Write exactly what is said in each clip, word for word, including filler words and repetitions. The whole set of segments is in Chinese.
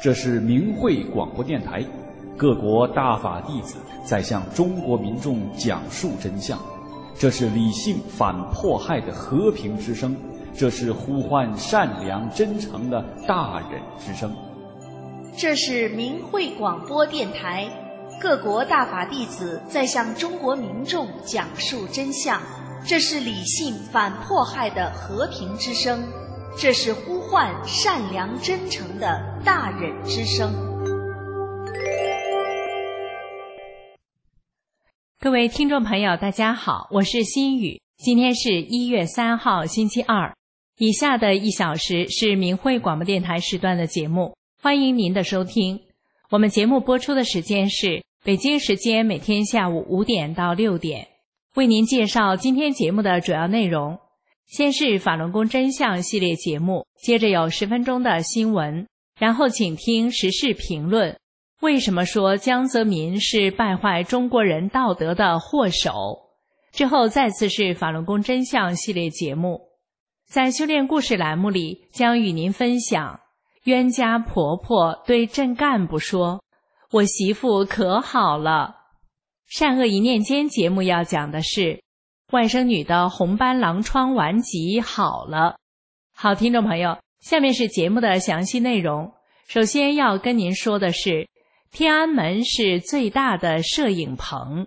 这是明慧广播电台，各国大法弟子在向中国民众讲述真相。这是理性反迫害的和平之声，这是呼唤善良真诚的大忍之声。 这是明慧广播电台，各国大法弟子在向中国民众讲述真相。这是理性反迫害的和平之声，这是呼唤善良真诚的大忍之声。 各位听众朋友大家好，我是心雨。今天是一月三号星期二，以下的一小时是明慧广播电台时段的节目，欢迎您的收听。我们节目播出的时间是北京时间每天下午五点到六点。为您介绍今天节目的主要内容，先是法轮功真相系列节目，接着有十分钟的新闻，然后请听时事评论。为什么说江泽民是败坏中国人道德的祸首？之后再次是法轮功真相系列节目。在修炼故事栏目里，将与您分享冤家婆婆对镇干部说，我媳妇可好了。善恶一念间节目要讲的是外甥女的红斑狼疮顽疾好了。好，听众朋友，下面是节目的详细内容。首先要跟您说的是，天安门是最大的摄影棚。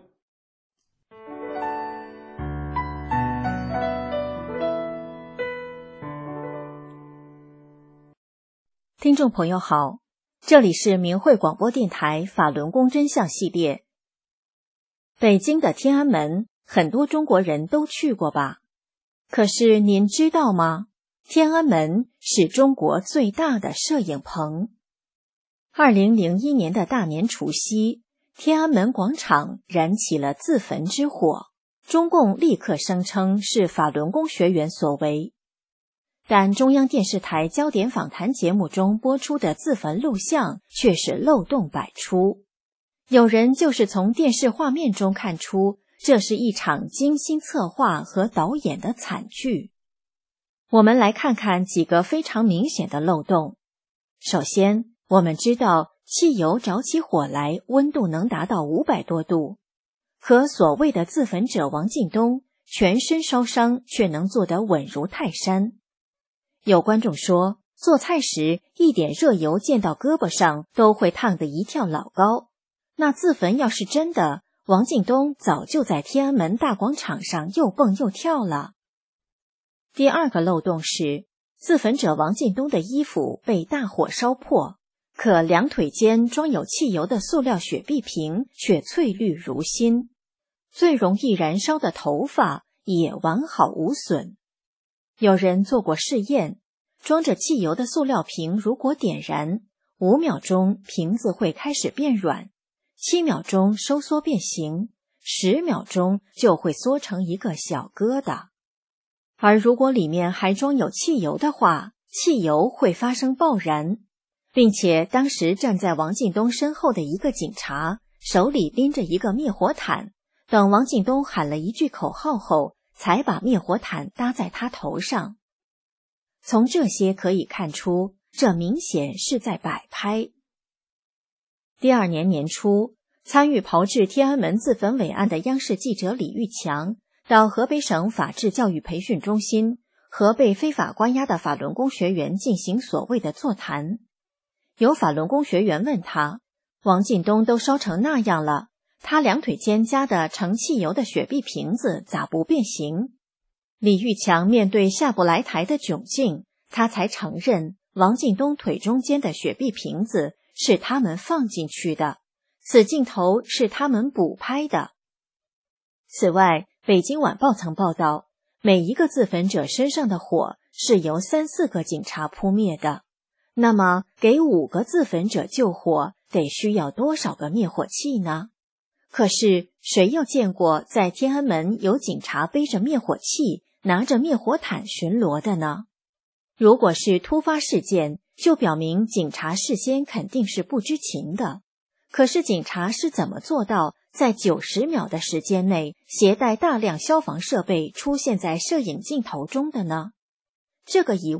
听众朋友好，这里是明慧广播电台法轮功真相系列。北京的天安门，很多中国人都去过吧？可是您知道吗？天安门是中国最大的摄影棚。二零零一年的大年除夕，天安门广场燃起了自焚之火，中共立刻声称是法轮功学员所为。但中央电视台焦点访谈节目中播出的自焚录像却是漏洞百出。有人就是从电视画面中看出，这是一场精心策划和导演的惨剧。我们来看看几个非常明显的漏洞。首先，我们知道汽油着起火来温度能达到五百多度，可所谓的自焚者王进东全身烧伤却能做得稳如泰山。有观众说，做菜时一点热油溅到胳膊上都会烫得一跳老高。那自焚要是真的，王进东早就在天安门大广场上又蹦又跳了。第二个漏洞是，自焚者王进东的衣服被大火烧破，可两腿间装有汽油的塑料雪碧瓶却翠绿如新，最容易燃烧的头发也完好无损。有人做过试验，装着汽油的塑料瓶如果点燃，五秒钟瓶子会开始变软，七秒钟收缩变形，十秒钟就会缩成一个小疙瘩。而如果里面还装有汽油的话，汽油会发生爆燃，并且当时站在王进东身后的一个警察手里拎着一个灭火毯，等王进东喊了一句口号后，才把灭火毯搭在他头上。从这些可以看出，这明显是在摆拍。第二年年初，参与炮制天安门自焚伟案的央视记者李玉强到河北省法治教育培训中心和被非法关押的法轮功学员进行所谓的座谈。有法轮功学员问他，王进东都烧成那样了，他两腿间夹的盛汽油的雪碧瓶子咋不变形？李玉强面对下不来台的窘境，他才承认王进东腿中间的雪碧瓶子是他们放进去的，此镜头是他们补拍的。此外，北京晚报曾报道，每一个自焚者身上的火是由三四个警察扑灭的，那么给五个自焚者救火得需要多少个灭火器呢？可是谁又见过在天安门有警察背着灭火器拿着灭火毯巡逻的呢？如果是突发事件，就表明警察事先肯定是不知情的。可是警察是怎么做到在九十秒的时间内携带大量消防设备出现在摄影镜头中的呢？这个疑问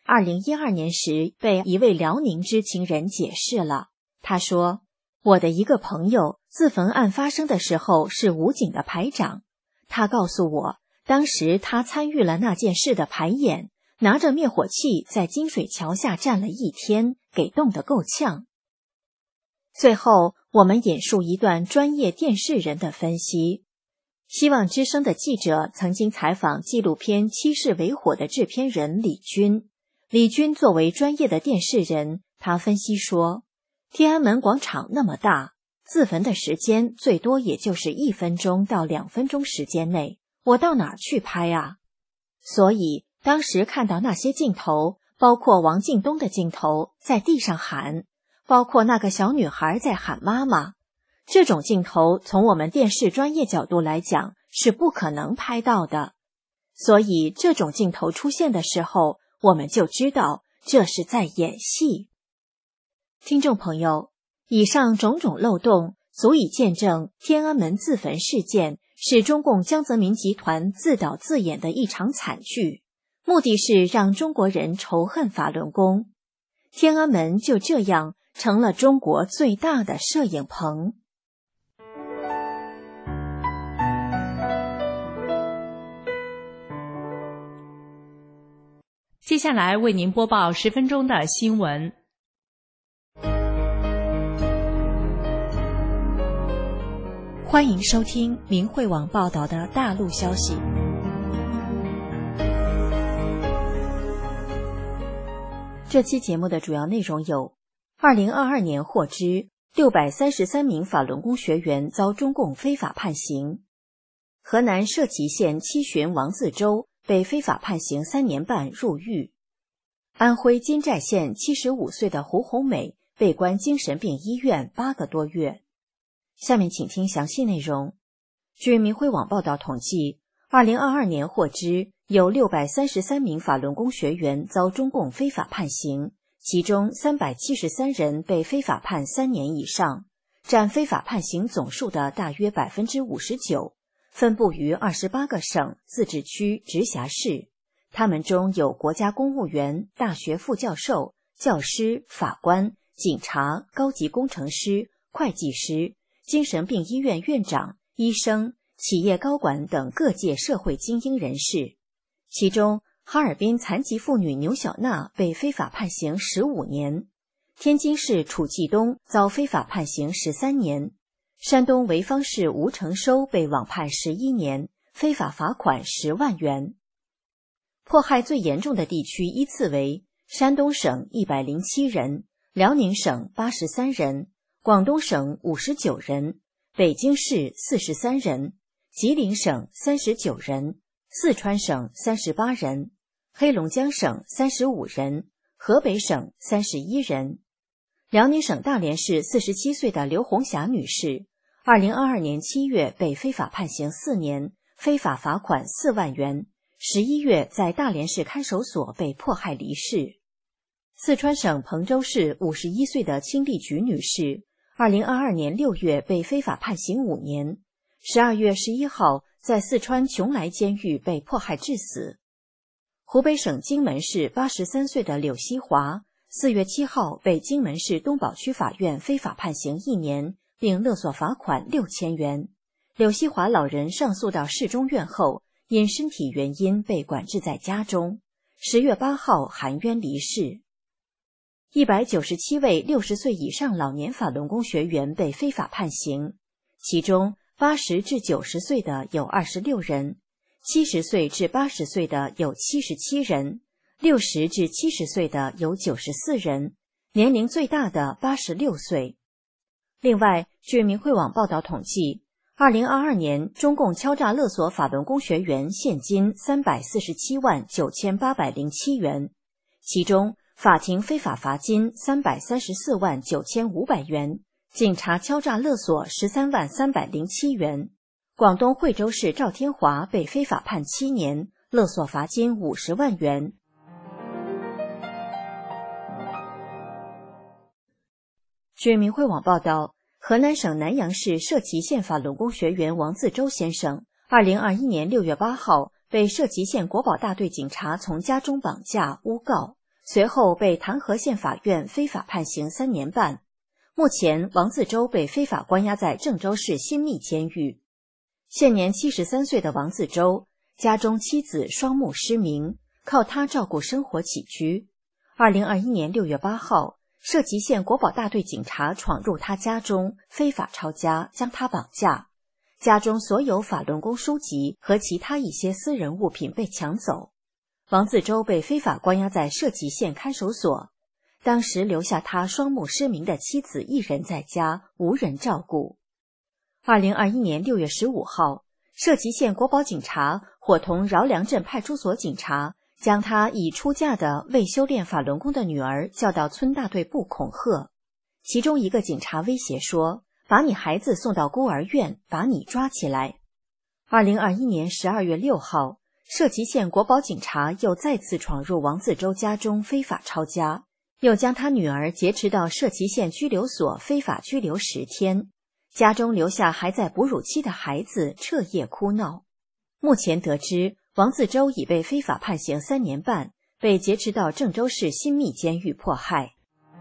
二零一二年时被一位辽宁知情人解释了。他说，我的一个朋友自焚案发生的时候是武警的排长，他告诉我，当时他参与了那件事的排演，拿着灭火器在金水桥下站了一天，给冻得够呛。最后，我们引述一段专业电视人的分析。希望之声的记者曾经采访纪录片《七世为火》的制片人李军。李军作为专业的电视人，他分析说，天安门广场那么大，自焚的时间最多也就是一分钟到两分钟时间内，我到哪儿去拍啊？所以当时看到那些镜头，包括王敬东的镜头在地上喊，包括那个小女孩在喊妈妈，这种镜头从我们电视专业角度来讲是不可能拍到的。所以这种镜头出现的时候，我们就知道这是在演戏。听众朋友，以上种种漏洞足以见证天安门自焚事件是中共江泽民集团自导自演的一场惨剧，目的是让中国人仇恨法轮功。天安门就这样成了中国最大的摄影棚。 接下来为您播报十分钟的新闻。 欢迎收听明慧网报道的大陆消息。这期节目的主要内容有：二零二二年获知六百三十三名法轮功学员遭中共非法判刑；河南社旗县七旬王自周被非法判刑三年半入狱；安徽金寨县七十五岁的胡红美被关精神病医院八个多月。下面请听详细内容。据明慧网报道统计，二零二二年获知有六百三十三名法轮功学员遭中共非法判刑，其中三百七十三人被非法判三年以上，占非法判刑总数的大约 百分之五十九， 分布于二十八个省、自治区、直辖市。他们中有国家公务员、大学副教授、教师、法官、警察、高级工程师、会计师、精神病医院院长、医生、企业高管等各界社会精英人士。其中，哈尔滨残疾妇女牛小娜被非法判刑十五年，天津市楚继东遭非法判刑十三年，山东潍坊市吴承收被网判十一年，非法罚款十万元。迫害最严重的地区依次为山东省一百零七人，辽宁省八十三人，广东省五十九人，北京市四十三人，吉林省三十九人，四川省三十八人，黑龙江省三十五人，河北省三十一人。辽宁省大连市四十七岁的刘红霞女士，二零二二年七月被非法判刑四年，非法罚款四万元，十一月在大连市看守所被迫害离世。四川省彭州市五十一岁的清丽菊女士，二零二二年六月被非法判刑五年，十二月十一号在四川邛崃监狱被迫害致死。湖北省荆门市八十三岁的柳希华，四月七号被荆门市东宝区法院非法判刑一年，并勒索罚款六千元。柳希华老人上诉到市中院后，因身体原因被管制在家中，十月八号含冤离世。一百九十七位六十岁以上老年法轮功学员被非法判刑，其中八十至九十岁的有二十六人，七十岁至八十岁的有七十七人，六十至七十岁的有九十四人，年龄最大的八十六岁。另外，据明慧网报道统计，二零二二年中共敲诈勒索法轮功学员现金三百四十七万九千八百零七元，其中法庭非法罚金三百三十四万九千五百元，警察敲诈勒索十三万三百零七元。广东惠州市赵天华被非法判七年，勒索罚金五十万元。据明慧网报道，河南省南阳市社旗县法轮功学员王自周先生，二零二一年六月八号被社旗县国保大队警察从家中绑架诬告， 随后被弹劾县法院非法判刑三年半。目前，王自周被非法关押在郑州市新密监狱。现年七十三岁的王自周，家中妻子双目失明，靠他照顾生活起居。二零二一年六月八号，社集县国保大队警察闯入他家中，非法抄家，将他绑架。家中所有法轮功书籍和其他一些私人物品被抢走。王自周被非法关押在社集县看守所，当时留下他双目失明的妻子一人在家，无人照顾。二零二一年六月十五号，社集县国保警察伙同饶良镇派出所警察，将他已出嫁的未修炼法轮功的女儿叫到村大队部恐吓。其中一个警察威胁说，把你孩子送到孤儿院，把你抓起来。二零二一年十二月六号，社集县国保警察又再次闯入王自周家中非法抄家，又将他女儿劫持到社集县拘留所非法拘留十天，家中留下还在哺乳期的孩子彻夜哭闹。目前得知，王自周已被非法判刑三年半，被劫持到郑州市新密监狱迫害。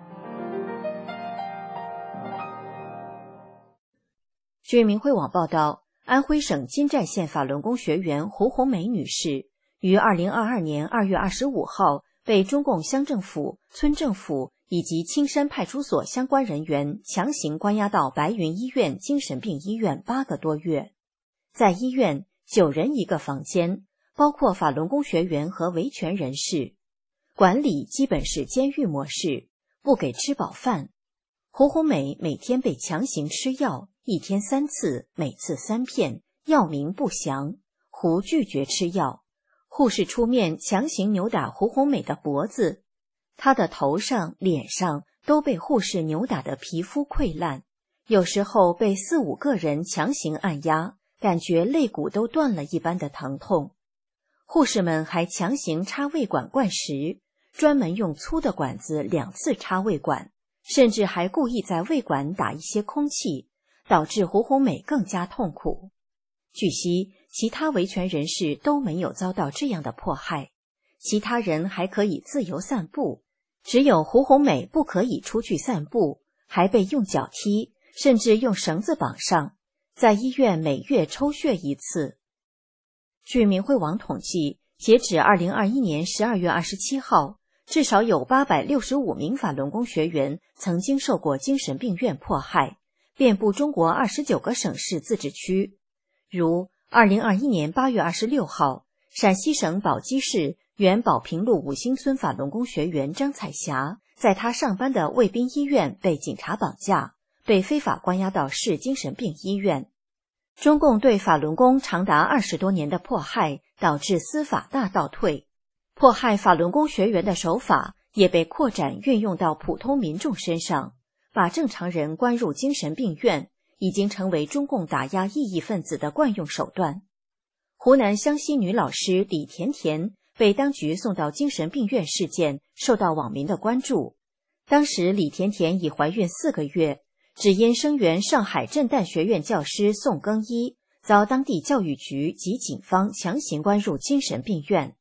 据明慧网报道，安徽省金寨县法轮功学员胡红梅女士于二零二二年二月二十五号被中共乡政府、村政府以及青山派出所相关人员强行关押到白云医院精神病医院八个多月。在医院，九人一个房间，包括法轮功学员和维权人士，管理基本是监狱模式，不给吃饱饭。胡红梅每天被强行吃药，一天三次，每次三片，药名不详。胡拒绝吃药，护士出面强行扭打胡红梅的脖子，她的头上、脸上都被护士扭打得皮肤溃烂，有时候被四五个人强行按压，感觉肋骨都断了一般的疼痛。护士们还强行插胃管灌食，专门用粗的管子两次插胃管，甚至还故意在胃管打一些空气，导致胡红梅更加痛苦。据悉，其他维权人士都没有遭到这样的迫害，其他人还可以自由散步，只有胡红梅不可以出去散步，还被用脚踢，甚至用绳子绑上，在医院每月抽血一次。据明慧网统计，截止二零二一年十二月二十七号，至少有八百六十五名法轮功学员曾经受过精神病院迫害，遍布中国二十九个省市自治区。如二零二一年八月二十六号，陕西省宝鸡市原宝平路五星村法轮功学员张彩霞，在她上班的卫滨医院被警察绑架，被非法关押到市精神病医院。中共对法轮功长达二十多年的迫害，导致司法大倒退，迫害法轮功学员的手法也被扩展运用到普通民众身上，把正常人关入精神病院，已经成为中共打压异议分子的惯用手段。湖南湘西女老师李甜甜被当局送到精神病院事件受到网民的关注。当时李甜甜已怀孕四个月，只因声援上海震旦学院教师宋更一，遭当地教育局及警方强行关入精神病院。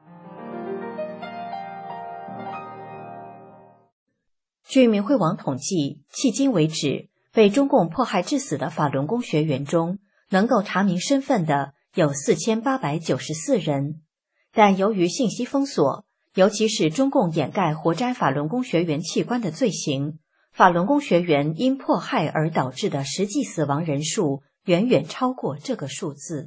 据明慧网统计，迄今为止，被中共迫害致死的法轮功学员中，能够查明身份的有四千八百九十四人，但由于信息封锁，尤其是中共掩盖活摘法轮功学员器官的罪行，法轮功学员因迫害而导致的实际死亡人数远远超过这个数字。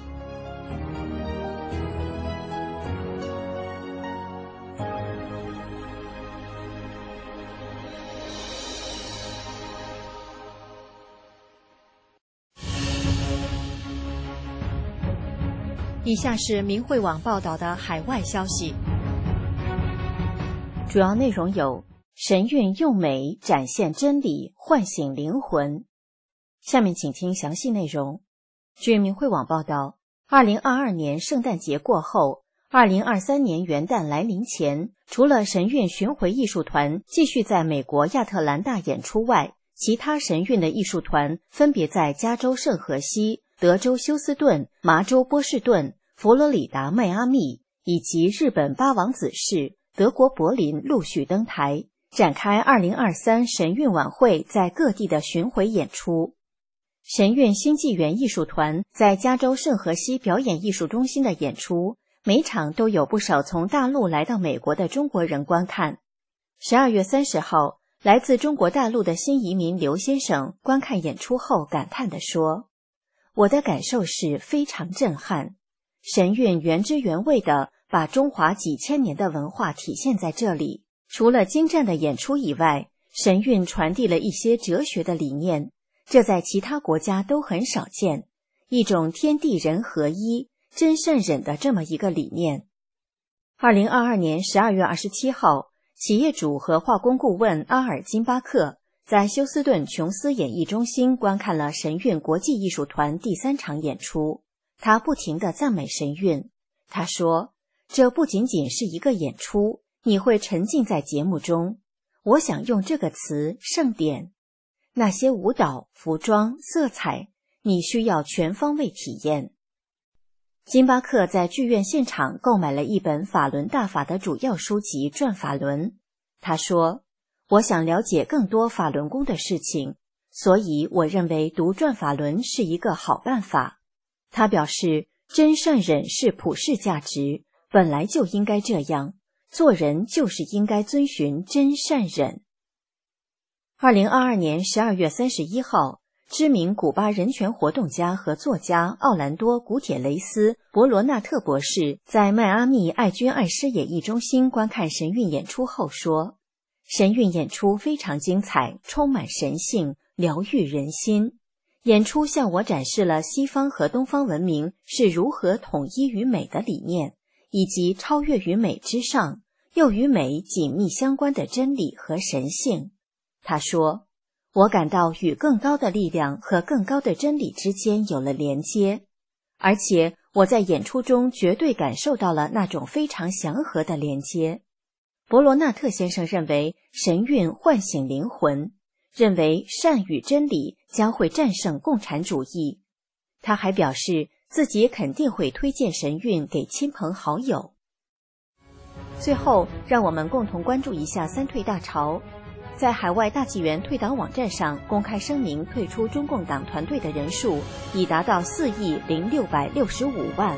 以下是明慧网报道的海外消息，主要内容有：神韵用美展现真理，唤醒灵魂。下面请听详细内容。据明慧网报道，二零二二年圣诞节过后，二零二三年元旦来临前，除了神韵巡回艺术团继续在美国亚特兰大演出外，其他神韵的艺术团分别在加州圣荷西、德州休斯顿、麻州波士顿、佛罗里达迈阿密以及日本八王子市、 德国柏林陆续登台，展开二零二三神韵晚会在各地的巡回演出。神韵新纪元艺术团在加州圣荷西表演艺术中心的演出，每场都有不少从大陆来到美国的中国人观看。十二月三十号，来自中国大陆的新移民刘先生观看演出后感叹地说：“我的感受是非常震撼，神韵原汁原味地把中华几千年的文化体现在这里。除了精湛的演出以外，神韵传递了一些哲学的理念，这在其他国家都很少见，一种天地人合一、真善忍的这么一个理念。”二零二二年十二月二十七号，企业主和化工顾问阿尔金巴克在休斯顿琼斯演艺中心观看了神韵国际艺术团第三场演出。他不停地赞美神韵，他说：“这不仅仅是一个演出，你会沉浸在节目中。我想用这个词盛典。那些舞蹈、服装、色彩，你需要全方位体验。”金巴克在剧院现场购买了一本法轮大法的主要书籍《转法轮》。他说：“我想了解更多法轮功的事情，所以我认为读《转法轮》是一个好办法。”他表示，真善忍是普世价值，本来就应该这样，做人就是应该遵循真善忍。二零二二年十二月三十一号，知名古巴人权活动家和作家奥兰多·古铁雷斯·博罗纳特博士在迈阿密爱君爱诗演艺中心观看神韵演出后说：“神韵演出非常精彩，充满神性，疗愈人心。演出向我展示了西方和东方文明是如何统一于美的理念，以及超越于美之上，又与美紧密相关的真理和神性。”他说：“我感到与更高的力量和更高的真理之间有了连接，而且我在演出中绝对感受到了那种非常祥和的连接。”伯罗纳特先生认为神韵唤醒灵魂，认为善与真理将会战胜共产主义。他还表示自己肯定会推荐神韵给亲朋好友。最后，让我们共同关注一下三退大潮。在海外大纪元退党网站上公开声明退出中共党团队的人数已达到四亿零六百六十五万。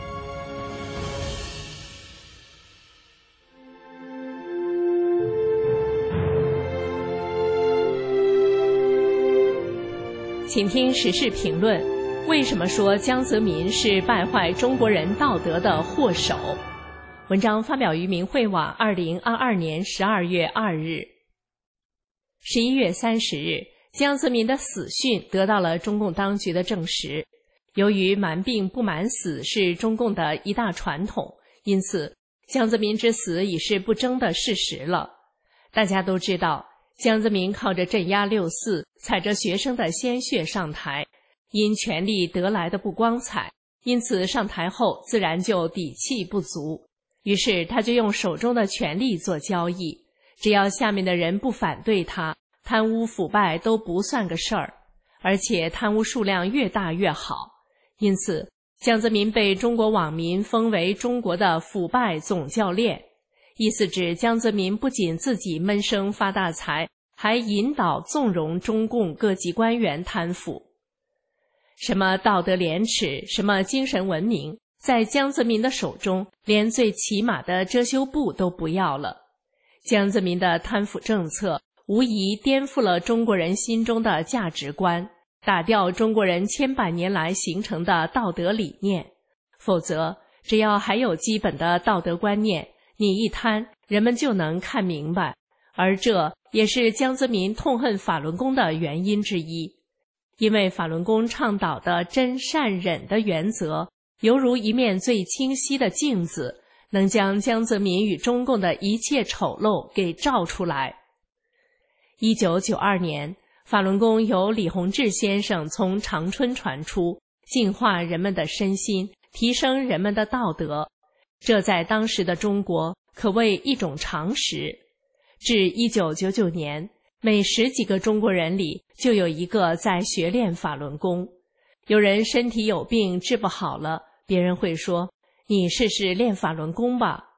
请听时事评论：为什么说江泽民是败坏中国人道德的祸首？文章发表于明慧网，二零二二年十二月二日。十一月三十日，江泽民的死讯得到了中共当局的证实。由于瞒病不瞒死是中共的一大传统，因此江泽民之死已是不争的事实了。大家都知道，江泽民靠着镇压六四，踩着学生的鲜血上台，因权力得来的不光彩，因此上台后自然就底气不足。于是他就用手中的权力做交易，只要下面的人不反对他，贪污腐败都不算个事儿，而且贪污数量越大越好。因此江泽民被中国网民封为中国的腐败总教练，意思指江泽民不仅自己闷声发大财，还引导纵容中共各级官员贪腐。什么道德廉耻，什么精神文明，在江泽民的手中连最起码的遮羞布都不要了。江泽民的贪腐政策无疑颠覆了中国人心中的价值观，打掉中国人千百年来形成的道德理念。否则只要还有基本的道德观念，你一贪，人们就能看明白。而这也是江泽民痛恨法轮功的原因之一，因为法轮功倡导的真善忍的原则犹如一面最清晰的镜子，能将江泽民与中共的一切丑陋给照出来。一九九二年，法轮功由李洪志先生从长春传出，净化人们的身心，提升人们的道德，这在当时的中国可谓一种常识。至一九九九年，每十几个中国人里就有一个在学练法轮功。有人身体有病治不好了，别人会说：“你试试练法轮功吧。”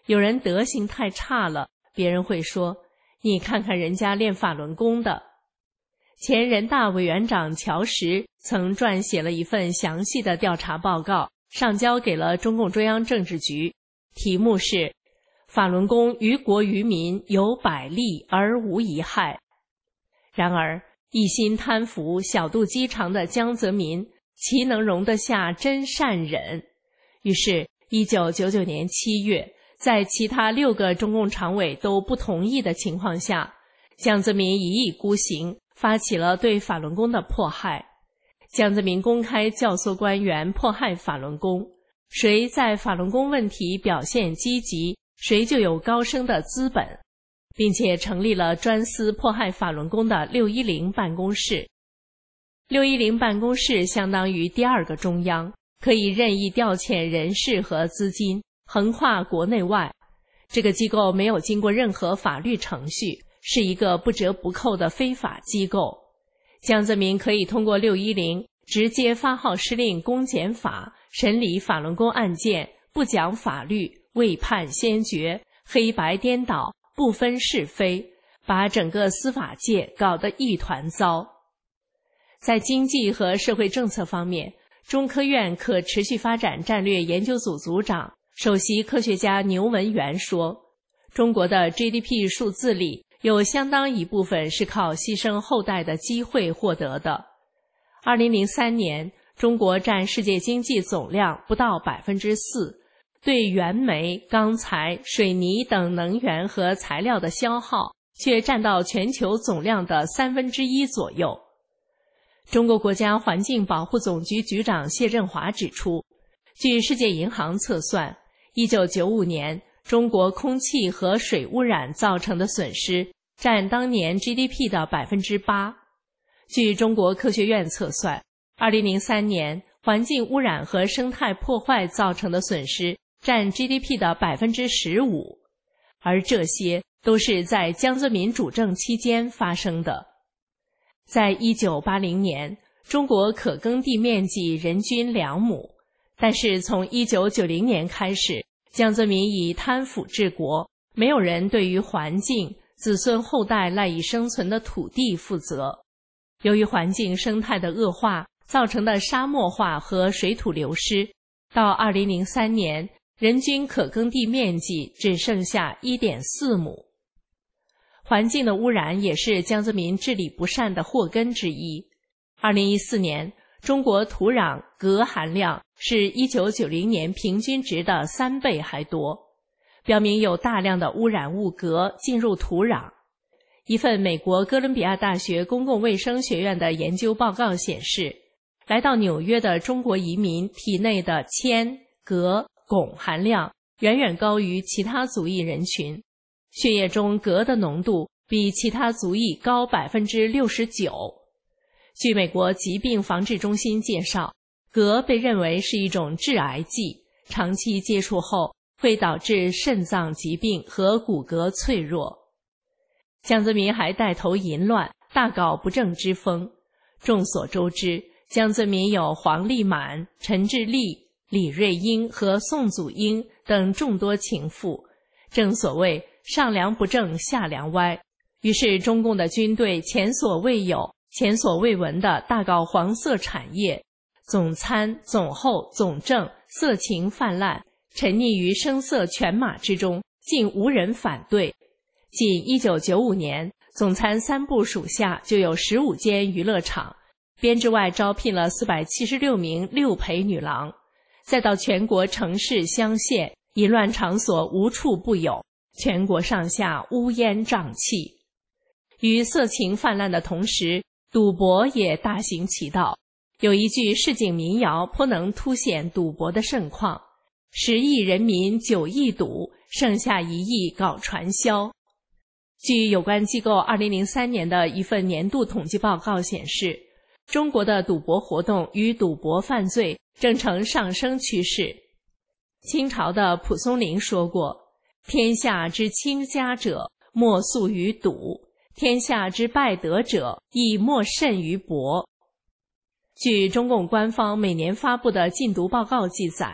有人德行太差了，别人会说，你看看人家练法轮功的。前人大委员长乔石曾撰写了一份详细的调查报告，上交给了中共中央政治局，题目是法轮功于国于民有百利而无一害。然而一心贪腐小肚鸡肠的江泽民岂能容得下真善忍？于是一九九九年七月，在其他六个中共常委都不同意的情况下，江泽民一意孤行，发起了对法轮功的迫害。江泽民公开教唆官员迫害法轮功，谁在法轮功问题表现积极，谁就有高升的资本，并且成立了专司迫害法轮功的六一零办公室。六一零办公室相当于第二个中央，可以任意调遣人事和资金，横跨国内外。这个机构没有经过任何法律程序，是一个不折不扣的非法机构。江泽民可以通过六一零直接发号施令公检法，审理法轮功案件，不讲法律，未判先决，黑白颠倒，不分是非，把整个司法界搞得一团糟。在经济和社会政策方面，中科院可持续发展战略研究组组长、首席科学家牛文元说，中国的 G D P 数字里有相当一部分是靠牺牲后代的机会获得的。二零零三年，中国占世界经济总量不到 百分之四， 对原煤、钢材、水泥等能源和材料的消耗却占到全球总量的三分之一左右。中国国家环境保护总局局长谢振华指出，据世界银行测算，一九九五年中国空气和水污染造成的损失占当年 G D P 的 百分之八。 据中国科学院测算，二零零三年环境污染和生态破坏造成的损失占 G D P 的 百分之十五， 而这些都是在江泽民主政期间发生的。在一九八零年，中国可耕地面积人均两亩，但是从一九九零年开始，江泽民以贪腐治国，没有人对于环境、子孙后代赖以生存的土地负责。由于环境生态的恶化造成的沙漠化和水土流失，到二零零三年，人均可耕地面积只剩下 一点四亩。环境的污染也是江泽民治理不善的祸根之一。二零一四年，中国土壤镉含量是一九九零年平均值的三倍还多，表明有大量的污染物镉进入土壤。一份美国哥伦比亚大学公共卫生学院的研究报告显示，来到纽约的中国移民体内的铅、镉、汞含量远远高于其他族裔人群，血液中镉的浓度比其他族裔高 百分之六十九。 据美国疾病防治中心介绍，镉被认为是一种致癌剂，长期接触后会导致肾脏疾病和骨骼脆弱。江泽民还带头淫乱，大搞不正之风。众所周知，江泽民有黄立满、陈志立、李瑞英和宋祖英等众多情妇，正所谓上梁不正下梁歪。于是中共的军队前所未有、前所未闻的大搞黄色产业，总参、总后、总政色情泛滥，沉溺于声色犬马之中，竟无人反对。仅一九九五年，总参三部属下就有十五间娱乐场，编制外招聘了四百七十六名六陪女郎，再到全国城市乡县，淫乱场所无处不有，全国上下乌烟瘴气。与色情泛滥的同时，赌博也大行其道。有一句市井民谣颇能凸显赌博的盛况：十亿人民九亿赌，剩下一亿搞传销。据有关机构二零零三年的一份年度统计报告显示，中国的赌博活动与赌博犯罪正呈上升趋势。清朝的蒲松龄说过：天下之倾家者，莫诉于赌；天下之败德者，亦莫甚于博。据中共官方每年发布的禁毒报告记载，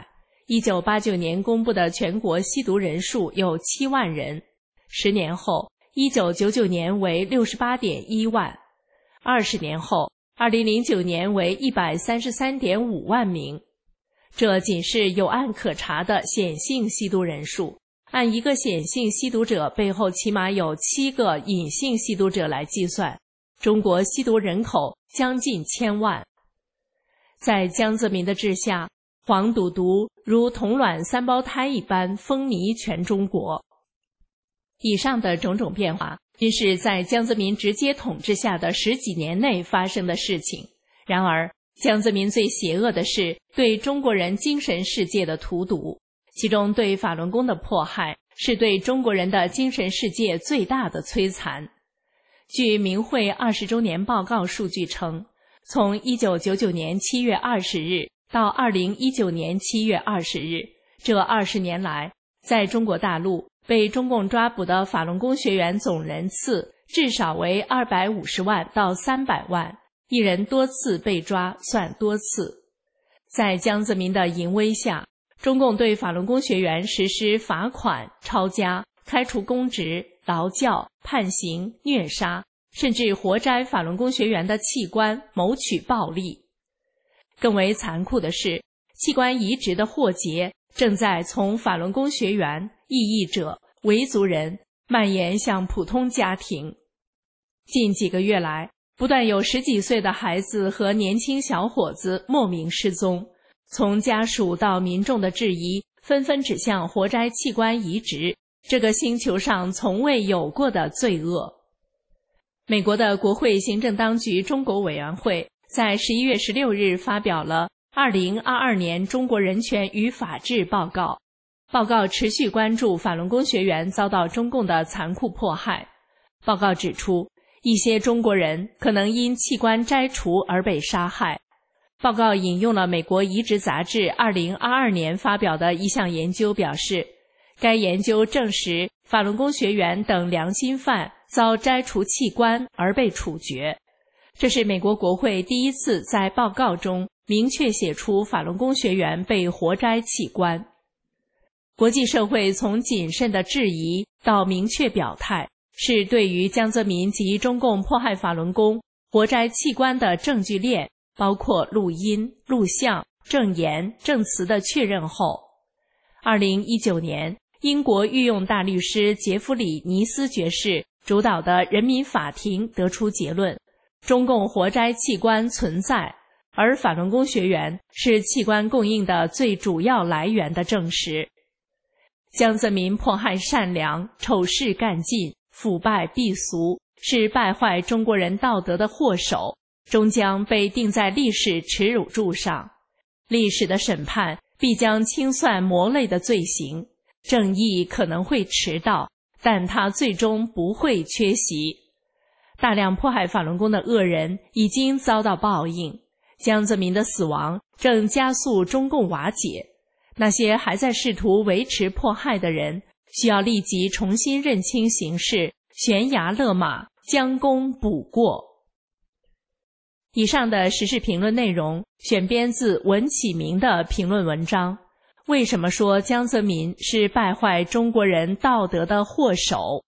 一九八九年公布的全国吸毒人数有七万人，十年后一九九九年为 六十八点一万，二十年后二零零九年为 一百三十三点五万名。这仅是有案可查的显性吸毒人数，按一个显性吸毒者背后起码有七个隐性吸毒者来计算，中国吸毒人口将近千万。在江泽民的治下，黄赌毒如同卵三胞胎一般风靡全中国。以上的种种变化均是在江泽民直接统治下的十几年内发生的事情。然而江泽民最邪恶的是对中国人精神世界的荼毒，其中对法轮功的迫害是对中国人的精神世界最大的摧残。据明慧二十周年报告数据称，从一九九九年七月二十日到二零一九年七月二十日，这二十年来，在中国大陆被中共抓捕的法轮功学员总人次至少为二百五十万到三百万，一人多次被抓算多次。在江泽民的淫威下，中共对法轮功学员实施罚款、抄家、开除公职、劳教、判刑、虐杀，甚至活摘法轮功学员的器官，谋取暴利。更为残酷的是，器官移植的祸结正在从法轮功学员、异议者、维族人蔓延向普通家庭。近几个月来，不断有十几岁的孩子和年轻小伙子莫名失踪，从家属到民众的质疑纷纷指向活摘器官移植这个星球上从未有过的罪恶。美国的国会行政当局中国委员会在十一月十六日发表了二零二二年中国人权与法治报告。报告持续关注法轮功学员遭到中共的残酷迫害。报告指出，一些中国人可能因器官摘除而被杀害。报告引用了美国移植杂志二零二二年发表的一项研究，表示该研究证实法轮功学员等良心犯遭摘除器官而被处决。这是美国国会第一次在报告中明确写出法轮功学员被活摘器官。国际社会从谨慎的质疑到明确表态，是对于江泽民及中共迫害法轮功、活摘器官的证据链，包括录音、录像、证言、证词的确认后。二零一九年，英国御用大律师杰弗里·尼斯爵士主导的人民法庭得出结论，中共活摘器官存在，而法轮功学员是器官供应的最主要来源的证实。江泽民迫害善良，丑事干尽，腐败避俗，是败坏中国人道德的祸首，终将被钉在历史耻辱柱上。历史的审判必将清算魔类的罪行，正义可能会迟到，但它最终不会缺席。大量迫害法轮功的恶人已经遭到报应，江泽民的死亡正加速中共瓦解。那些还在试图维持迫害的人，需要立即重新认清形势，悬崖勒马，将功补过。以上的时事评论内容选编自文启明的评论文章。为什么说江泽民是败坏中国人道德的祸首？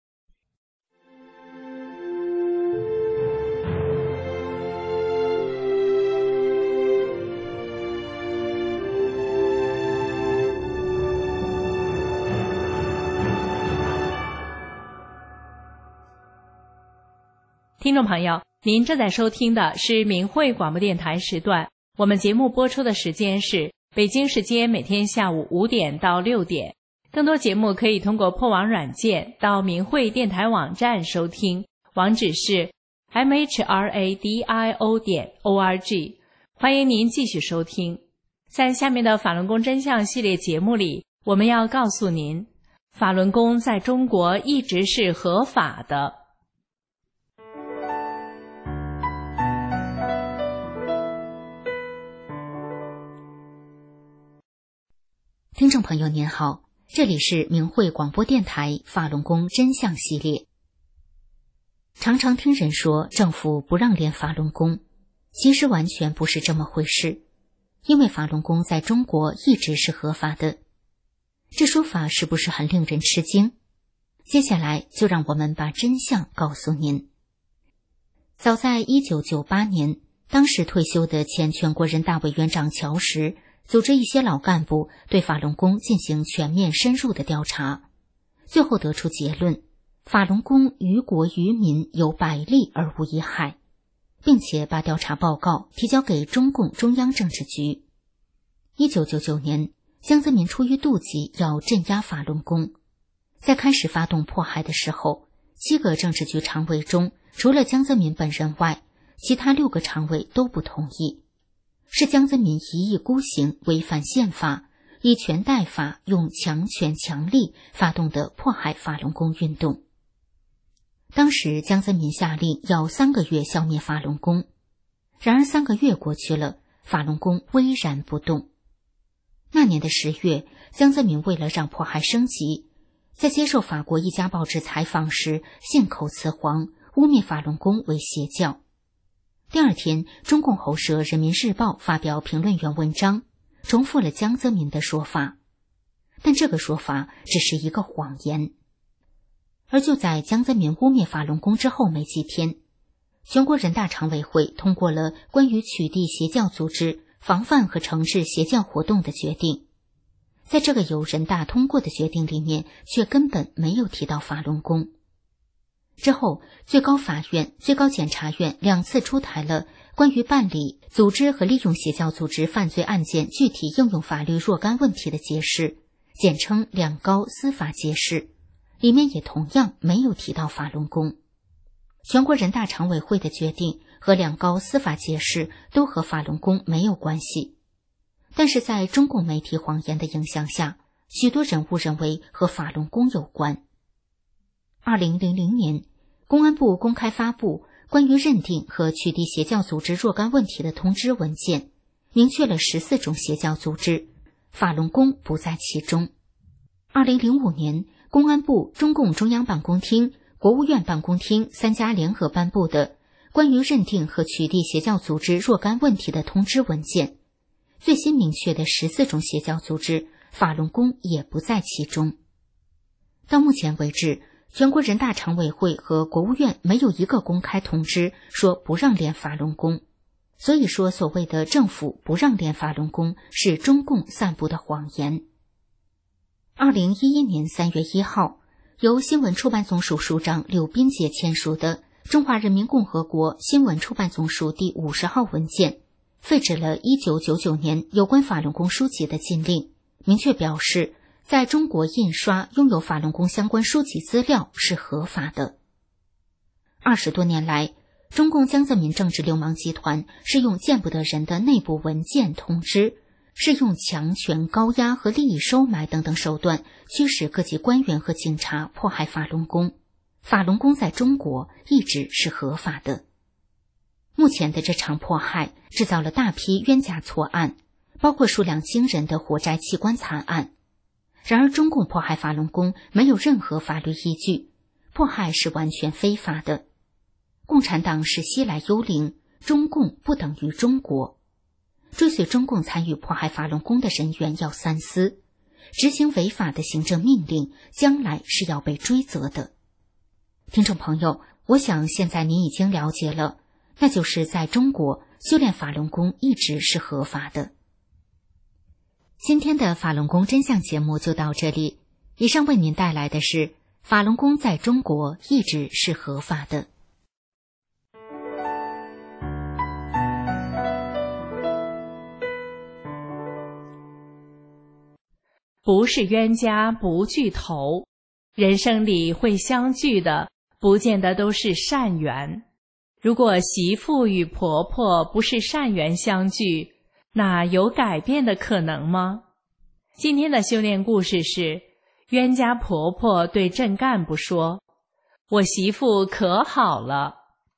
听众朋友，您正在收听的是明慧广播电台时段，我们节目播出的时间是北京时间每天下午五点到六点。更多节目可以通过破网软件到明慧电台网站收听，网址是 m h r a d i o 点 o r g。 欢迎您继续收听。在下面的法轮功真相系列节目里，我们要告诉您，法轮功在中国一直是合法的。 听众朋友您好，这里是明慧广播电台法轮功真相系列。常常听人说政府不让练法轮功，其实完全不是这么回事。 因为法轮功在中国一直是合法的。这说法是不是很令人吃惊？接下来就让我们把真相告诉您。早在一九九八年，当时退休的前全国人大委员长乔石组织一些老干部对法轮功进行全面深入的调查，最后得出结论，法轮功于国于民有百利而无一害，并且把调查报告提交给中共中央政治局。一九九九年，江泽民出于妒忌要镇压法轮功，在开始发动迫害的时候，七个政治局常委中，除了江泽民本人外，其他六个常委都不同意。是江泽民一意孤行，违反宪法，以权代法，用强权强力发动的迫害法轮功运动。当时江泽民下令要三个月消灭法轮功，然而三个月过去了，法轮功巍然不动。那年的十月，江泽民为了让迫害升级，在接受法国一家报纸采访时信口雌黄，污蔑法轮功为邪教。第二天，中共喉舌《人民日报》发表评论员文章，重复了江泽民的说法，但这个说法只是一个谎言。而就在江泽民污蔑法轮功之后没几天，全国人大常委会通过了关于取缔邪教组织、防范和惩治邪教活动的决定。在这个由人大通过的决定里面，却根本没有提到法轮功。之后，最高法院、最高检察院两次出台了关于办理、组织和利用邪教组织犯罪案件具体应用法律若干问题的解释，简称两高司法解释，里面也同样没有提到法轮功。全国人大常委会的决定和两高司法解释都和法轮功没有关系，但是在中共媒体谎言的影响下，许多人误认为和法轮功有关。二零零零年，公安部公开发布关于认定和取缔邪教组织若干问题的通知文件，明确了十四种邪教组织，法轮功不在其中。二零零五年，公安部、中共中央办公厅、国务院办公厅三家联合颁布的关于认定和取缔邪教组织若干问题的通知文件，最新明确的十四种邪教组织，法轮功也不在其中。到目前为止，全国人大常委会和国务院没有一个公开通知说不让练法轮功，所以说所谓的政府不让练法轮功是中共散布的谎言。二零一一年三月一号，由新闻出版总署署长柳斌杰签署的《中华人民共和国新闻出版总署第五十号文件》，废止了一九九九年有关法轮功书籍的禁令，明确表示在中国印刷拥有法轮功相关书籍资料是合法的。二十多年来，中共江泽民政治流氓集团是用见不得人的内部文件通知，是用强权高压和利益收买等等手段驱使各级官员和警察迫害法轮功。法轮功在中国一直是合法的。目前的这场迫害制造了大批冤假错案，包括数量惊人的活摘器官惨案。然而中共迫害法轮功没有任何法律依据，迫害是完全非法的。共产党是西来幽灵，中共不等于中国。追随中共参与迫害法轮功的人员要三思，执行违法的行政命令，将来是要被追责的。听众朋友，我想现在您已经了解了，那就是在中国修炼法轮功一直是合法的。今天的法轮功真相节目就到这里，以上为您带来的是法轮功在中国一直是合法的。 不是冤家不聚头，人生里会相聚的不见得都是善缘。如果媳妇与婆婆不是善缘相聚，那有改变的可能吗？今天的修炼故事是，冤家婆婆对镇干部说，我媳妇可好了。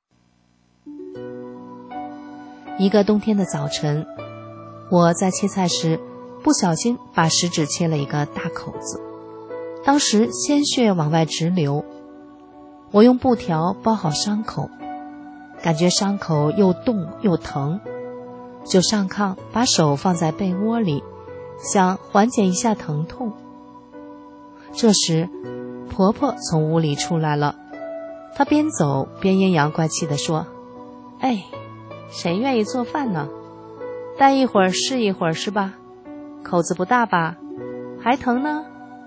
一个冬天的早晨，我在切菜时不小心把食指切了一个大口子，当时鲜血往外直流。我用布条包好伤口，感觉伤口又冻又疼， 就上炕把手放在被窝里，想缓解一下疼痛。这时婆婆从屋里出来了，她边走边阴阳怪气地说：哎，谁愿意做饭呢？待一会儿是一会儿是吧？口子不大吧？还疼呢？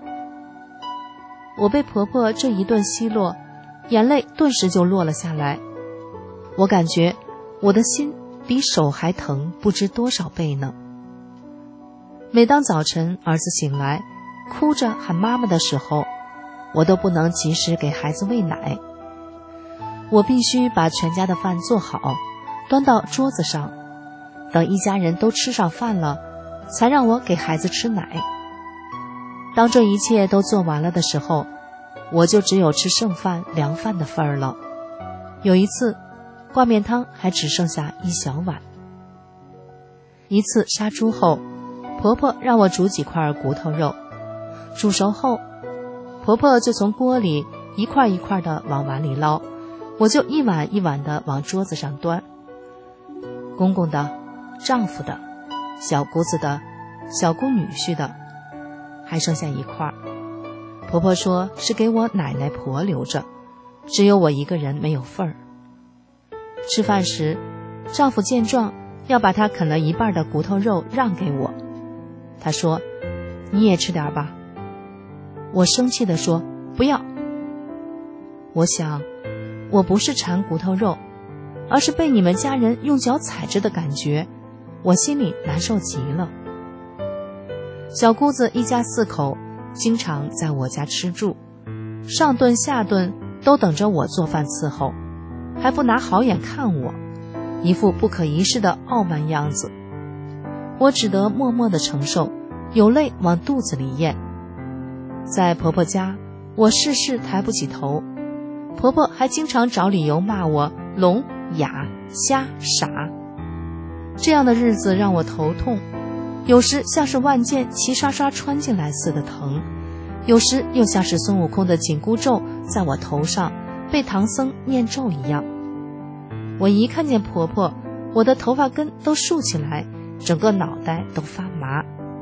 我被婆婆这一顿奚落，眼泪顿时就落了下来。我感觉我的心比手还疼不知多少倍呢。每当早晨儿子醒来哭着喊妈妈的时候，我都不能及时给孩子喂奶。我必须把全家的饭做好，端到桌子上，等一家人都吃上饭了，才让我给孩子吃奶。当这一切都做完了的时候，我就只有吃剩饭凉饭的份儿了。有一次挂面汤还只剩下一小碗。一次杀猪后，婆婆让我煮几块骨头肉，煮熟后婆婆就从锅里一块一块的往碗里捞，我就一碗一碗的往桌子上端。公公的、丈夫的、小姑子的、小姑女婿的，还剩下一块。婆婆说是给我奶奶婆留着，只有我一个人没有份儿。吃饭时，丈夫见状要把他啃了一半的骨头肉让给我，他说：你也吃点吧。我生气地说：不要。我想我不是馋骨头肉，而是被你们家人用脚踩着的感觉，我心里难受极了。小姑子一家四口经常在我家吃住，上顿下顿都等着我做饭伺候，还不拿好眼看我，一副不可一世的傲慢样子。我只得默默地承受，有泪往肚子里咽。在婆婆家，我事事抬不起头，婆婆还经常找理由骂我聋、哑、瞎、傻。这样的日子让我头痛，有时像是万箭齐刷刷穿进来似的疼，有时又像是孙悟空的紧箍咒在我头上被唐僧念咒一样。我一看见婆婆，我的头发根都竖起来，整个脑袋都发麻。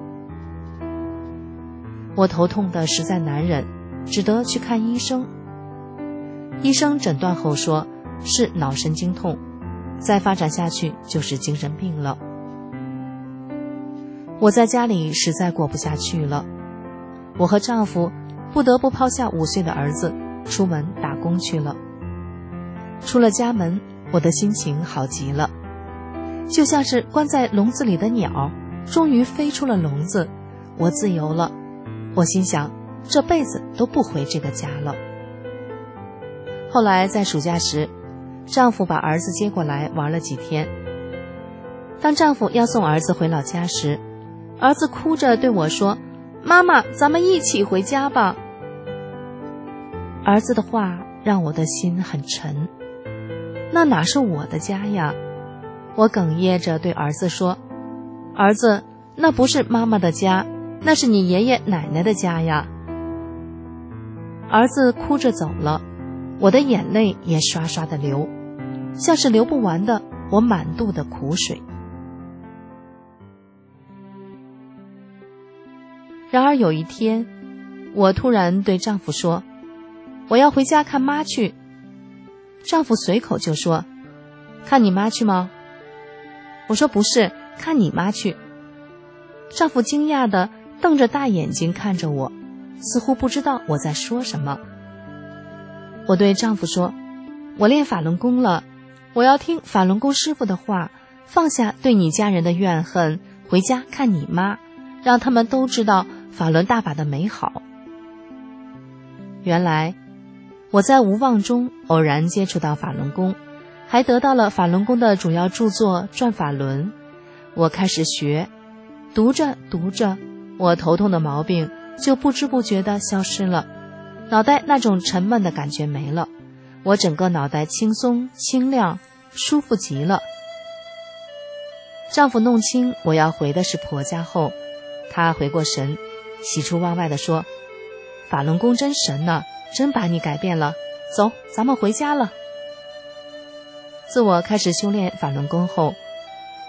我头痛的实在难忍，只得去看医生。医生诊断后说是脑神经痛，再发展下去就是精神病了。我在家里实在过不下去了，我和丈夫不得不抛下五岁的儿子，出门打工去了。出了家门，我的心情好极了，就像是关在笼子里的鸟，终于飞出了笼子，我自由了。我心想，这辈子都不回这个家了。后来在暑假时，丈夫把儿子接过来玩了几天。当丈夫要送儿子回老家时，儿子哭着对我说：妈妈，咱们一起回家吧。儿子的话让我的心很沉，那哪是我的家呀？我哽咽着对儿子说：儿子，那不是妈妈的家，那是你爷爷奶奶的家呀。儿子哭着走了，我的眼泪也刷刷的流，像是流不完的我满肚的苦水。然而有一天，我突然对丈夫说：我要回家看妈去。丈夫随口就说：看你妈去吗？我说不是，看你妈去。丈夫惊讶地瞪着大眼睛看着我，似乎不知道我在说什么。我对丈夫说：我练法轮功了，我要听法轮功师傅的话，放下对你家人的怨恨，回家看你妈，让他们都知道法轮大法的美好。原来我在无望中偶然接触到法轮功，还得到了法轮功的主要著作《转法轮》。我开始学，读着读着，我头痛的毛病就不知不觉地消失了，脑袋那种沉闷的感觉没了，我整个脑袋轻松清亮，舒服极了。丈夫弄清我要回的是婆家后，他回过神，喜出望外地说：法轮功真神呢，真把你改变了，走，咱们回家了。自我开始修炼法轮功后，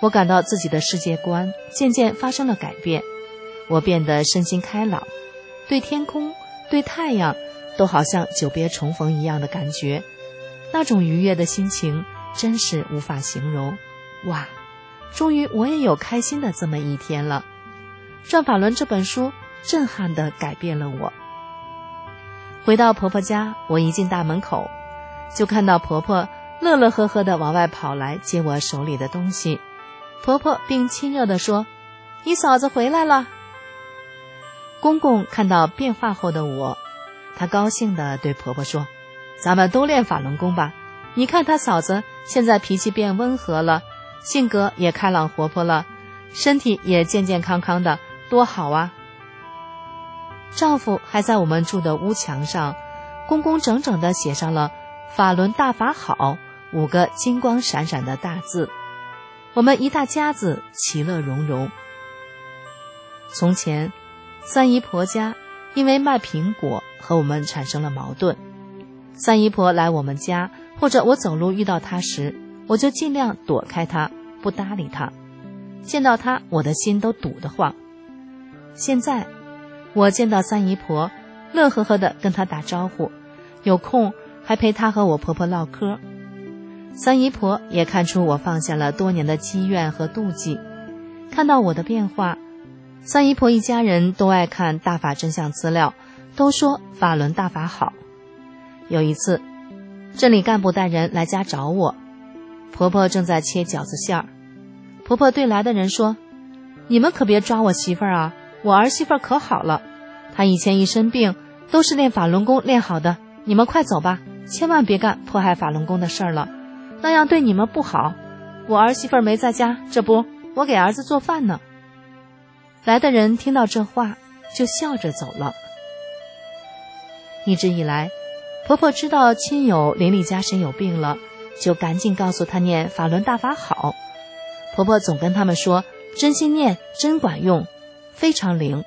我感到自己的世界观渐渐发生了改变，我变得身心开朗，对天空、对太阳都好像久别重逢一样的感觉，那种愉悦的心情真是无法形容。哇，终于我也有开心的这么一天了。转法轮这本书震撼地改变了我。回到婆婆家，我一进大门口，就看到婆婆乐乐呵呵地往外跑来接我手里的东西。婆婆并亲热地说：“你嫂子回来了。”公公看到变化后的我，他高兴地对婆婆说：“咱们都练法轮功吧，你看他嫂子现在脾气变温和了，性格也开朗活泼了，身体也健健康康的，多好啊。”丈夫还在我们住的屋墙上工工整整地写上了法轮大法好五个金光闪闪的大字，我们一大家子其乐融融。从前三姨婆家因为卖苹果和我们产生了矛盾，三姨婆来我们家，或者我走路遇到她时，我就尽量躲开她，不搭理她，见到她我的心都堵得慌。现在我见到三姨婆，乐呵呵地跟她打招呼，有空还陪她和我婆婆唠嗑。三姨婆也看出我放下了多年的积怨和妒忌，看到我的变化，三姨婆一家人都爱看大法真相资料，都说法轮大法好。有一次镇里干部带人来家找我，婆婆正在切饺子馅儿，婆婆对来的人说：“你们可别抓我媳妇儿啊，我儿媳妇儿可好了，她以前一生病都是练法轮功练好的，你们快走吧，千万别干迫害法轮功的事儿了，那样对你们不好。我儿媳妇儿没在家，这不，我给儿子做饭呢。”来的人听到这话就笑着走了。一直以来，婆婆知道亲友邻里家谁有病了，就赶紧告诉他念法轮大法好。婆婆总跟他们说，真心念真管用，非常灵。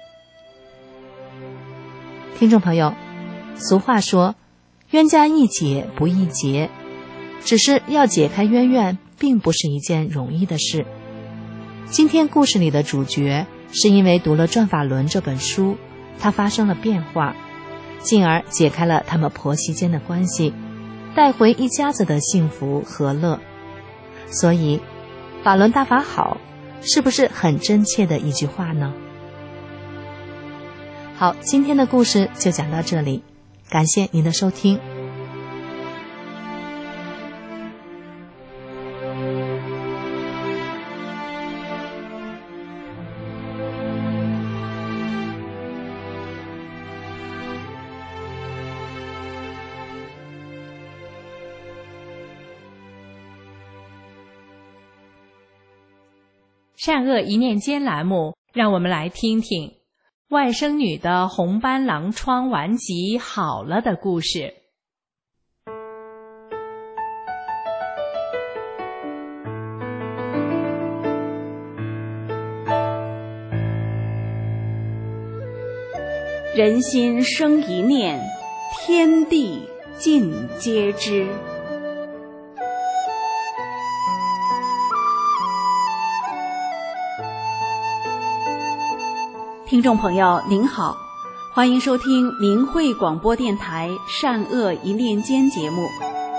听众朋友，俗话说冤家宜解不宜结，只是要解开冤怨并不是一件容易的事。今天故事里的主角是因为读了《转法轮》这本书，他发生了变化，进而解开了他们婆媳间的关系，带回一家子的幸福和乐。所以法轮大法好是不是很真切的一句话呢？好，今天的故事就讲到这里，感谢您的收听。 善恶一念间栏目，让我们来听听外甥女的红斑狼疮顽疾好了的故事。 人心生一念，天地尽皆知。听众朋友您好，欢迎收听明慧广播电台善恶一念间节目。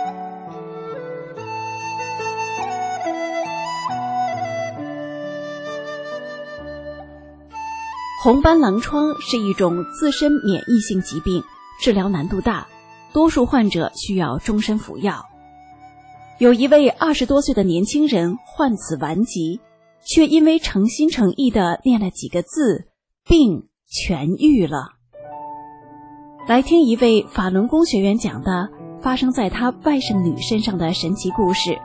红斑狼疮是一种自身免疫性疾病，治疗难度大，多数患者需要终身服药。有一位二十多岁的年轻人患此顽疾，却因为诚心诚意地念了几个字，病痊愈了。来听一位法轮功学员讲的发生在他外甥女身上的神奇故事。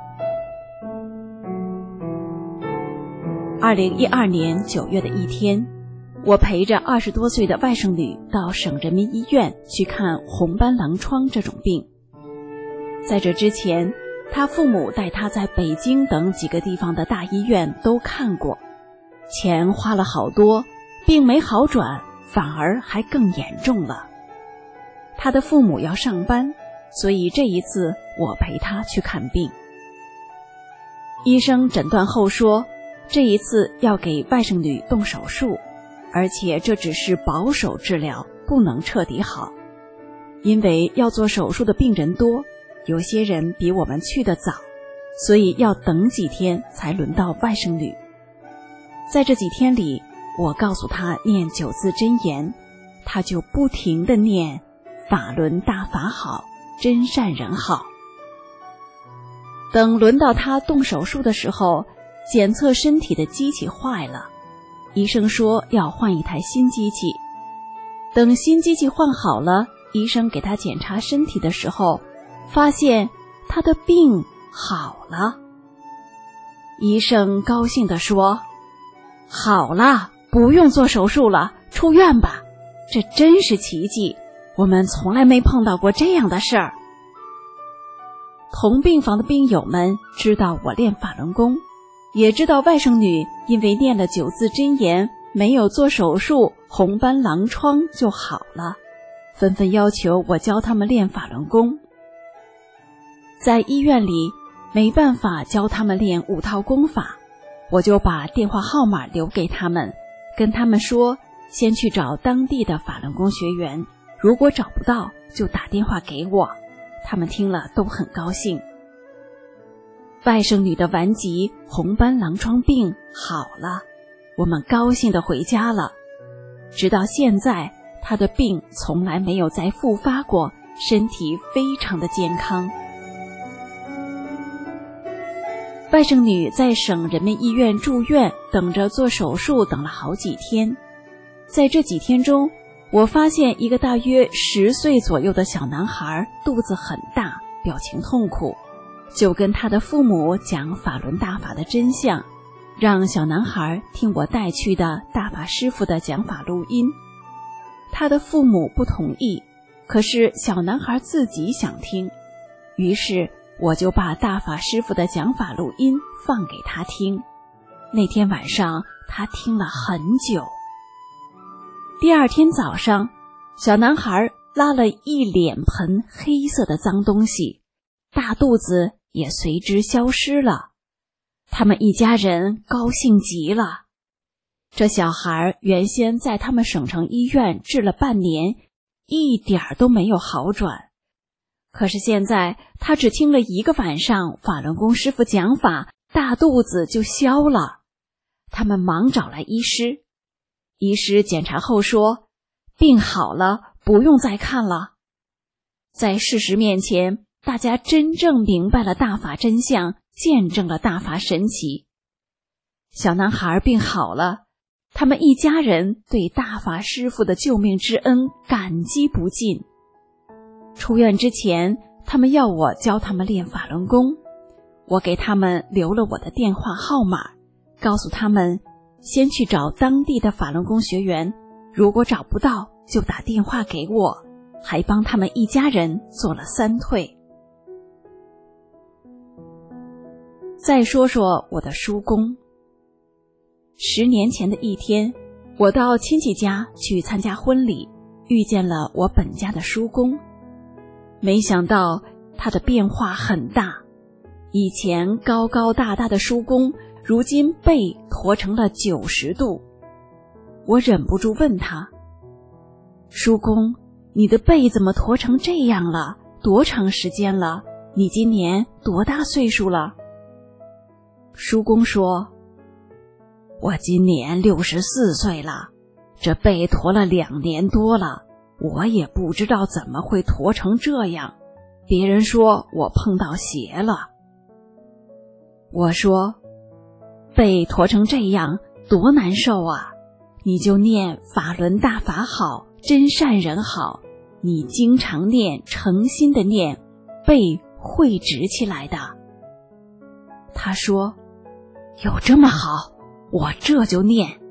二零一二年九月的一天，我陪着二十多岁的外甥女到省人民医院去看红斑狼疮这种病。在这之前，她父母带她在北京等几个地方的大医院都看过，钱花了好多，病没好转，反而还更严重了。他的父母要上班，所以这一次我陪他去看病。 医生诊断后说，这一次要给外甥女动手术，而且这只是保守治疗，不能彻底好。因为要做手术的病人多，有些人比我们去得早，所以要等几天才轮到外甥女。在这几天里，我告诉她念九字真言，她就不停地念法轮大法好，真善人好。等轮到她动手术的时候，检测身体的机器坏了，医生说要换一台新机器。等新机器换好了，医生给她检查身体的时候，发现她的病好了。医生高兴地说，好了，不用做手术了，出院吧。这真是奇迹，我们从来没碰到过这样的事儿。同病房的病友们知道我练法轮功，也知道外甥女因为念了九字真言，没有做手术，红斑狼疮就好了，纷纷要求我教他们练法轮功。在医院里没办法教他们练五套功法，我就把电话号码留给他们，跟他们说先去找当地的法轮功学员，如果找不到就打电话给我。他们听了都很高兴。外甥女的顽疾红斑狼疮病好了，我们高兴地回家了。直到现在，她的病从来没有再复发过，身体非常的健康。外甥女在省人民医院住院，等着做手术，等了好几天。在这几天中，我发现一个大约十岁左右的小男孩肚子很大，表情痛苦，就跟他的父母讲法轮大法的真相，让小男孩听我带去的大法师父的讲法录音。他的父母不同意，可是小男孩自己想听，于是我就把大法师父的讲法录音放给他听。那天晚上他听了很久。第二天早上，小男孩拉了一脸盆黑色的脏东西，大肚子也随之消失了。他们一家人高兴极了。这小孩原先在他们省城医院治了半年，一点儿都没有好转。可是现在他只听了一个晚上法轮功师傅讲法，大肚子就消了。他们忙找来医师，医师检查后说，病好了，不用再看了。在事实面前，大家真正明白了大法真相，见证了大法神奇。小男孩病好了，他们一家人对大法师父的救命之恩感激不尽。出院之前，他们要我教他们练法轮功，我给他们留了我的电话号码，告诉他们先去找当地的法轮功学员，如果找不到就打电话给我，还帮他们一家人做了三退。再说说我的叔公。十年前的一天，我到亲戚家去参加婚礼，遇见了我本家的叔公。没想到他的变化很大，以前高高大大的叔公，如今背驼成了九十度。我忍不住问他，叔公，你的背怎么驼成这样了？多长时间了？你今年多大岁数了？叔公说，我今年六十四岁了，这背驼了两年多了，我也不知道怎么会驼成这样，别人说我碰到邪了。我说，背驼成这样多难受啊，你就念法轮大法好，真善人好，你经常念，诚心的念，背会直起来的。他说，有这么好，我这就念。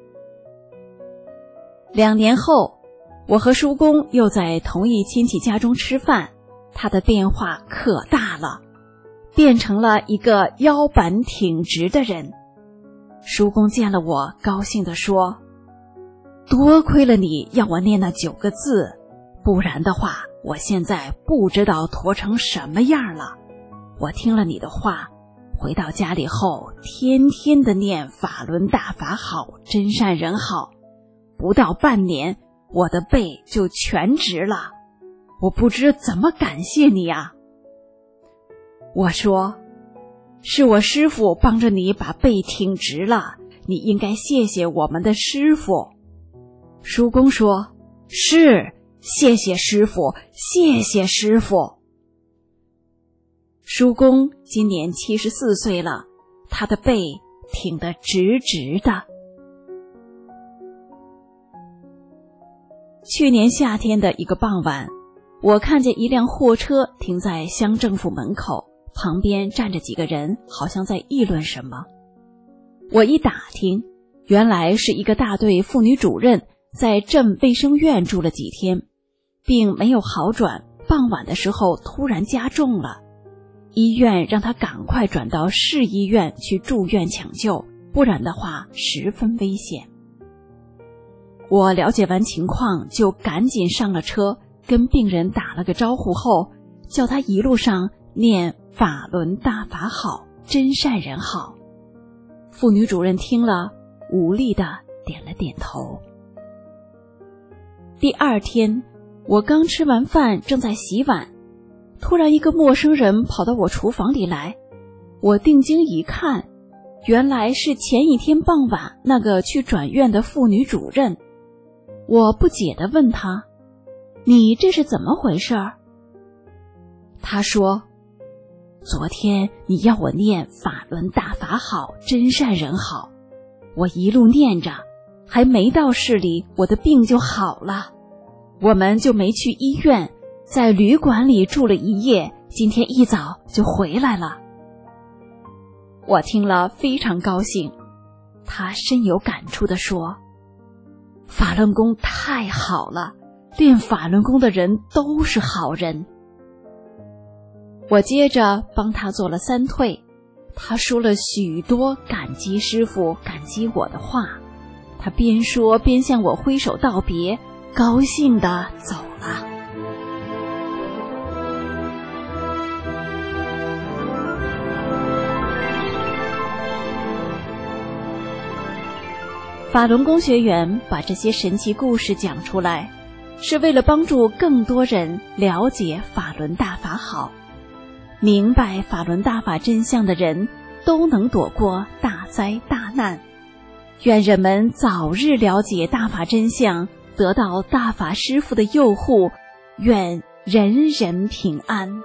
两年后，我和叔公又在同一亲戚家中吃饭，他的变化可大了，变成了一个腰板挺直的人。叔公见了我，高兴地说，多亏了你要我念那九个字，不然的话，我现在不知道驼成什么样了。我听了你的话， 回到家里后，天天的念法轮大法好，真善人好。不到半年，我的背就全直了。我不知怎么感谢你啊。我说，是我师父帮着你把背挺直了，你应该谢谢我们的师父。叔公说，是，谢谢师父，谢谢师父。叔公今年七十四岁了，他的背挺得直直的。去年夏天的一个傍晚，我看见一辆货车停在乡政府门口，旁边站着几个人，好像在议论什么。我一打听，原来是一个大队妇女主任在镇卫生院住了几天，并没有好转，傍晚的时候突然加重了。医院让他赶快转到市医院去住院抢救，不然的话十分危险。我了解完情况，就赶紧上了车，跟病人打了个招呼后，叫他一路上念法轮大法好，真善人好。妇女主任听了，无力地点了点头。第二天，我刚吃完饭，正在洗碗，突然一个陌生人跑到我厨房里来。我定睛一看，原来是前一天傍晚那个去转院的妇女主任。我不解地问他，你这是怎么回事？他说，昨天你要我念法轮大法好，真善人好，我一路念着，还没到市里，我的病就好了。我们就没去医院，在旅馆里住了一夜，今天一早就回来了。我听了非常高兴，他深有感触地说，法轮功太好了，练法轮功的人都是好人。我接着帮他做了三退，他说了许多感激师父、感激我的话，他边说边向我挥手道别，高兴地走了。法轮功学员把这些神奇故事讲出来，是为了帮助更多人了解法轮大法好，明白法轮大法真相的人都能躲过大灾大难。愿人们早日了解大法真相，得到大法师父的佑护，愿人人平安。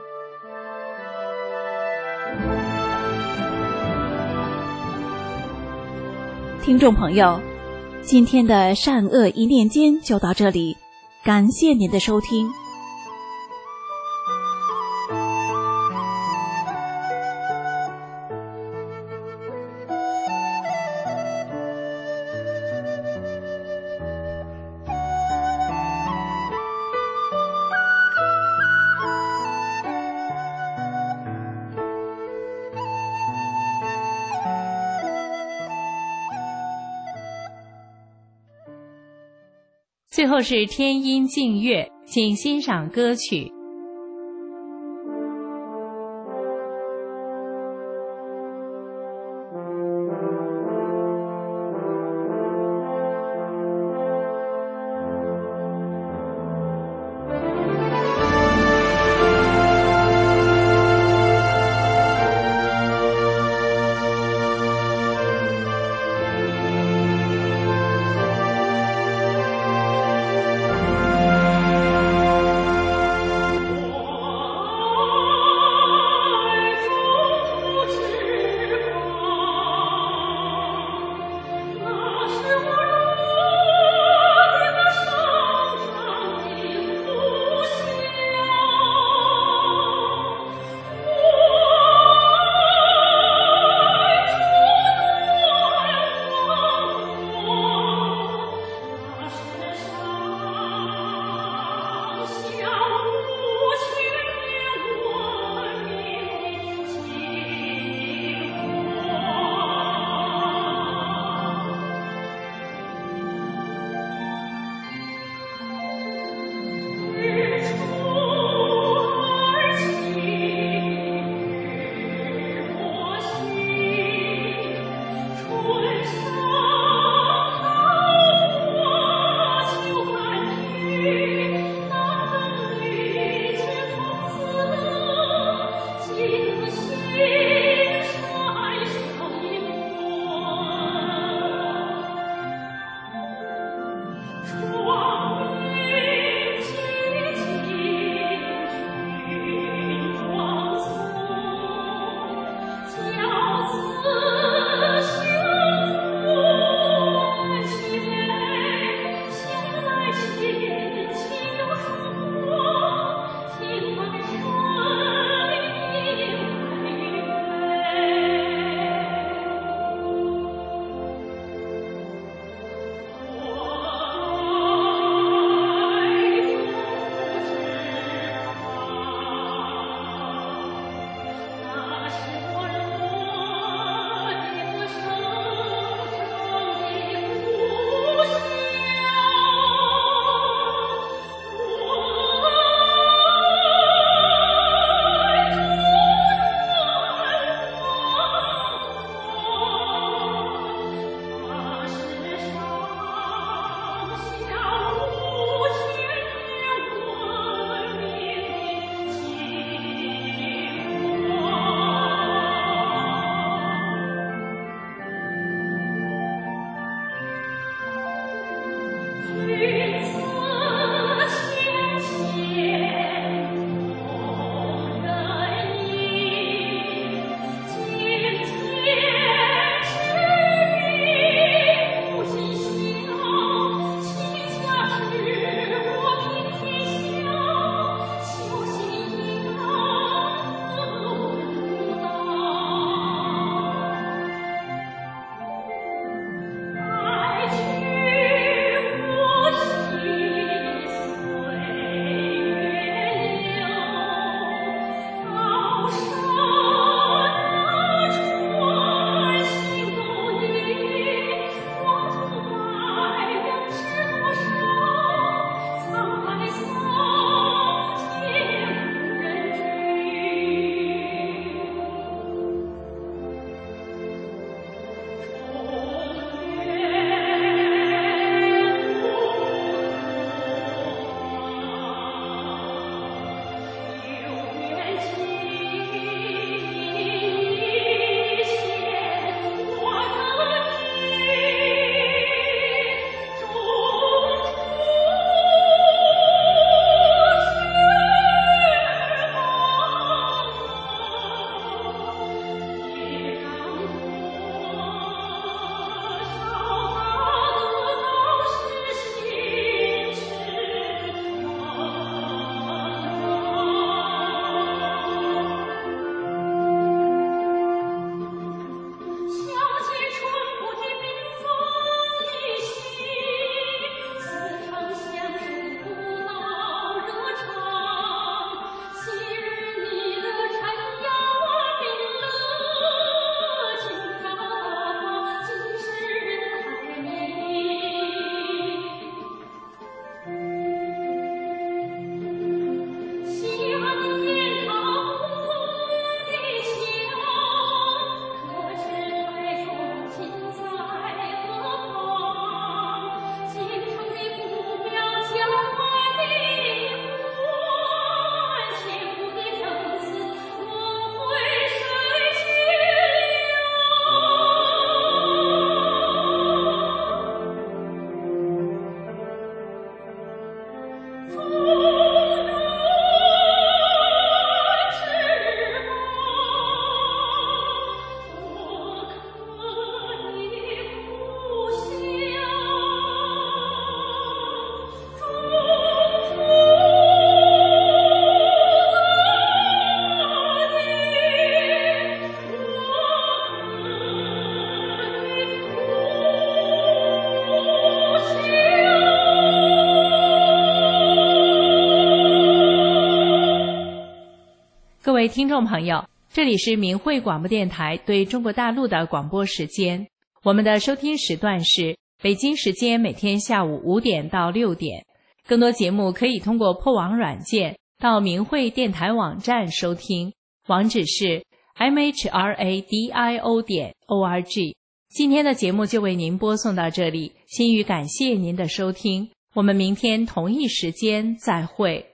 听众朋友，今天的善恶一念间就到这里，感谢您的收听。 最后是天音净月，请欣赏歌曲。 各位听众朋友，这里是明慧广播电台对中国大陆的广播时间，我们的收听时段是北京时间每天下午五点到六点。更多节目可以通过破网软件到明慧电台网站收听，网址是 m h r a d i o 点 o r g。 今天的节目就为您播送到这里，心语感谢您的收听，我们明天同一时间再会。